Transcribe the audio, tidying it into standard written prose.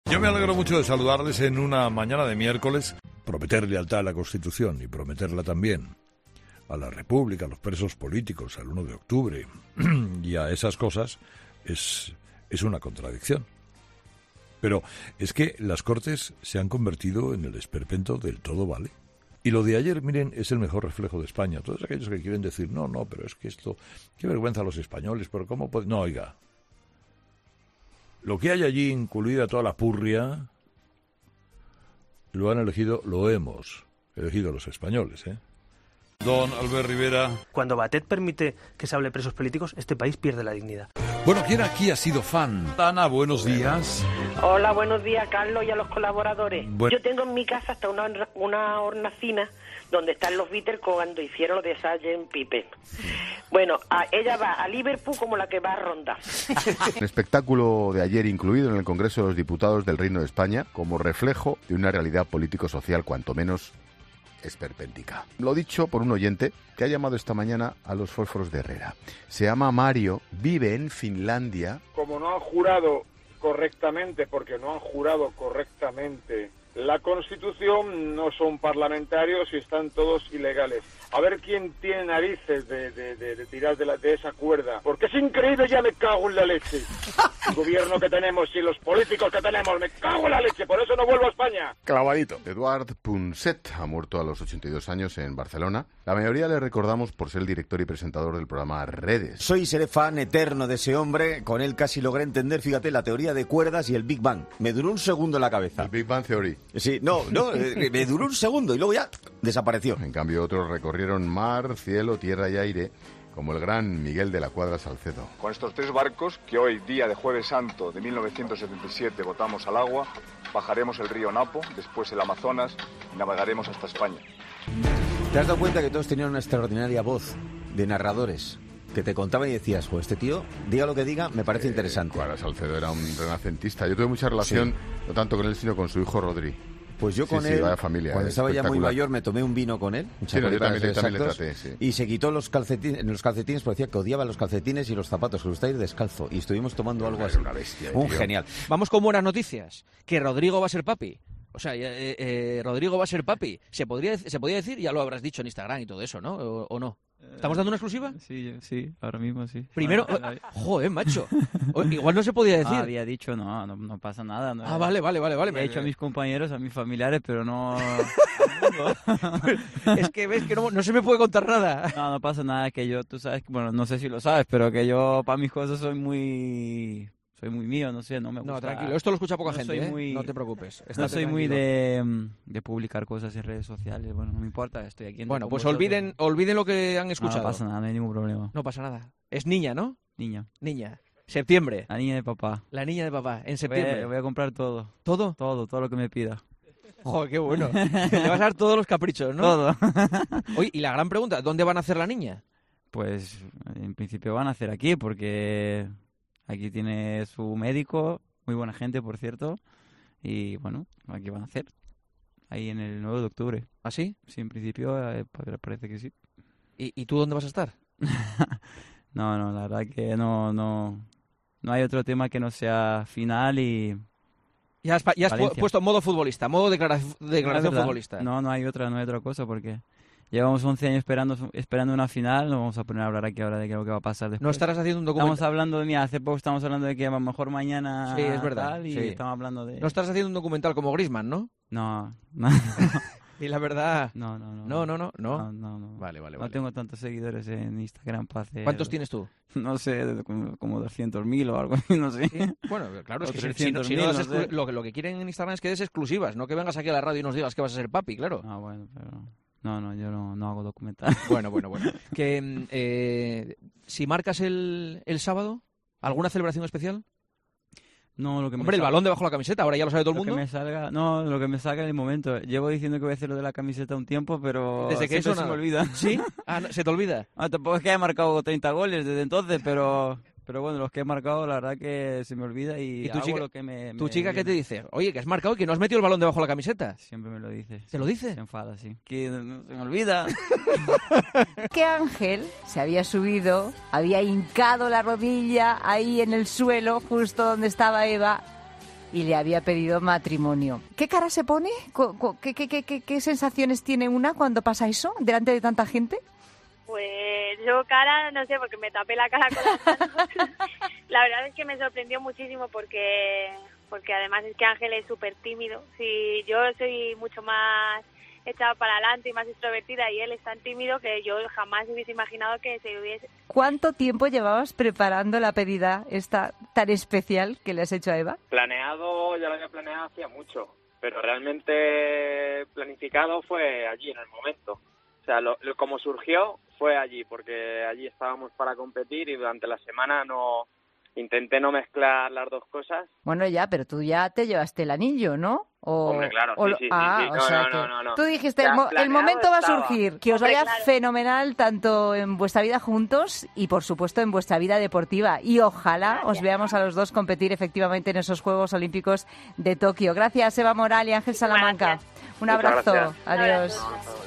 Yo me alegro mucho de saludarles en una mañana de miércoles. Prometer lealtad a la Constitución y prometerla también a la República, a los presos políticos, al 1 de octubre y a esas cosas es una contradicción. Pero es que las Cortes se han convertido en el esperpento del todo vale. Y lo de ayer, miren, es el mejor reflejo de España. Todos aquellos que quieren decir, no, pero es que esto, qué vergüenza a los españoles, pero ¿cómo puede? No, oiga, lo que hay allí, incluida toda la purria, lo hemos elegido los españoles, ¿eh? Don Albert Rivera. Cuando Batet permite que se hable de presos políticos, este país pierde la dignidad. Bueno, ¿quién aquí ha sido fan? Ana, buenos días. Hola, buenos días, Carlos, y a los colaboradores. Bueno. Yo tengo en mi casa hasta una hornacina donde están los Beatles cuando hicieron lo de Sgt. Pepper. Bueno, ella va a Liverpool como la que va a Ronda. El espectáculo de ayer incluido en el Congreso de los Diputados del Reino de España como reflejo de una realidad político-social cuanto menos esperpéntica. Lo dicho por un oyente que ha llamado esta mañana a los fósforos de Herrera. Se llama Mario, vive en Finlandia. Como no han jurado correctamente, porque no han jurado correctamente la Constitución, no son parlamentarios y están todos ilegales. A ver quién tiene narices de tirar de esa cuerda. Porque es increíble, ya me cago en la leche. El gobierno que tenemos y los políticos que tenemos, me cago en la leche, por eso no vuelvo a España. Clavadito. Eduard Punset ha muerto a los 82 años en Barcelona. La mayoría le recordamos por ser el director y presentador del programa Redes. Soy seré fan eterno de ese hombre. Con él casi logré entender, fíjate, la teoría de cuerdas y el Big Bang. Me duró un segundo en la cabeza. El Big Bang Theory. Sí, me duró un segundo y luego ya desapareció. En cambio, otros recorrieron mar, cielo, tierra y aire, como el gran Miguel de la Cuadra Salcedo. Con estos 3 barcos, que hoy, día de Jueves Santo de 1977, botamos al agua, bajaremos el río Napo, después el Amazonas y navegaremos hasta España. ¿Te has dado cuenta que todos tenían una extraordinaria voz de narradores? Que te contaban y decías, este tío, diga lo que diga, me parece interesante. Cuadra Salcedo era un renacentista. Yo tuve mucha relación, no tanto con él, sino con su hijo Rodri. Pues yo con él, vaya familia, cuando estaba ya muy mayor, me tomé un vino con él. Sí, yo también le traté, sí. Y se quitó los calcetines, porque decía que odiaba los calcetines y los zapatos, que le gustaba ir descalzo. Y estuvimos tomando algo así. Una bestia, un tío. genial. Vamos con buenas noticias. Que Rodrigo va a ser papi. O sea, Rodrigo va a ser papi. Se podía decir, ya lo habrás dicho en Instagram y todo eso, ¿no? ¿O no? ¿Estamos dando una exclusiva? Sí, ahora mismo sí. Primero, joder, macho. Igual no se podía decir. Había dicho, no pasa nada. No, vale. He hecho a mis compañeros, a mis familiares, pero no... Es que ves que no se me puede contar nada. No pasa nada, que yo, tú sabes, bueno, no sé si lo sabes, pero que yo para mis cosas soy muy mío, no sé, no me gusta. No, tranquilo, esto lo escucha poca gente, soy no te preocupes. No soy muy de publicar cosas en redes sociales, bueno, no me importa, estoy aquí. Bueno, pues olviden lo que han escuchado. No pasa nada, no hay ningún problema. No pasa nada. Es niña, ¿no? Niña. Septiembre. La niña de papá. La niña de papá, en septiembre. Voy a comprar todo. ¿Todo? Todo lo que me pida. Joder, qué bueno. Te vas a dar todos los caprichos, ¿no? Todo. Oye, y la gran pregunta, ¿dónde van a hacer la niña? Pues, en principio van a hacer aquí, porque... Aquí tiene su médico, muy buena gente, por cierto. Y bueno, aquí van a hacer. Ahí en el 9 de octubre. ¿Ah, sí? Sí, en principio parece que sí. ¿Y tú dónde vas a estar? No, la verdad que no hay otro tema que no sea final y... Ya has puesto modo futbolista, modo declaración futbolista. No hay otra cosa porque... Llevamos 11 años esperando una final, no vamos a poner a hablar aquí ahora de qué es lo que va a pasar después. No estarás haciendo un documental. Estamos hablando hace poco estamos hablando de que a lo mejor mañana... Sí, es verdad. Tal, y sí. estamos hablando de... No estarás haciendo un documental como Griezmann, ¿no? No. Y la verdad... No. Vale. No tengo tantos seguidores en Instagram para hacer... ¿Cuántos tienes tú? No sé, como 200.000 o algo así, no sé. ¿Sí? Bueno, claro, es que si no lo que quieren en Instagram es que des exclusivas, no que vengas aquí a la radio y nos digas que vas a ser papi, claro. Ah, bueno, pero... No, yo no hago documental. Bueno. Que si marcas el sábado, ¿alguna celebración especial? No, lo que Hombre, el balón debajo de la camiseta, ahora ya lo sabe todo el mundo. Lo que me salga en el momento. Llevo diciendo que voy a hacer lo de la camiseta un tiempo, pero desde que eso se me olvida. ¿Sí? ¿Se te olvida? Tampoco es que haya marcado 30 goles desde entonces, pero bueno, los que he marcado, la verdad que se me olvida y tu hago chica, lo que me... ¿Tu chica qué te dice? Oye, que has marcado y que no has metido el balón debajo de la camiseta. Siempre me lo dice. ¿Te lo dice? Se enfada, sí. Que no, se me olvida. Que Ángel se había subido, había hincado la rodilla ahí en el suelo, justo donde estaba Eva, y le había pedido matrimonio. ¿Qué cara se pone? ¿Qué sensaciones tiene una cuando pasa eso delante de tanta gente? Pues yo cara, no sé, porque me tapé la cara con las manos. La verdad es que me sorprendió muchísimo porque además es que Ángel es súper tímido. Si yo soy mucho más echada para adelante y más extrovertida y él es tan tímido que yo jamás hubiese imaginado que se hubiese... ¿Cuánto tiempo llevabas preparando la pedida esta tan especial que le has hecho a Eva? Planeado, ya lo había planeado hacía mucho, pero realmente planificado fue allí en el momento. O sea, como surgió fue allí, porque allí estábamos para competir y durante la semana intenté no mezclar las dos cosas. Bueno, ya, pero tú ya te llevaste el anillo, ¿no? Hombre, claro, sí. No. Tú dijiste, ya, el momento va a estaba. surgir, que os vaya fenomenal tanto en vuestra vida juntos y, por supuesto, en vuestra vida deportiva. Y ojalá os veamos a los dos competir efectivamente en esos Juegos Olímpicos de Tokio. Gracias, Eva Moral y Ángel Salamanca. Un abrazo. Adiós.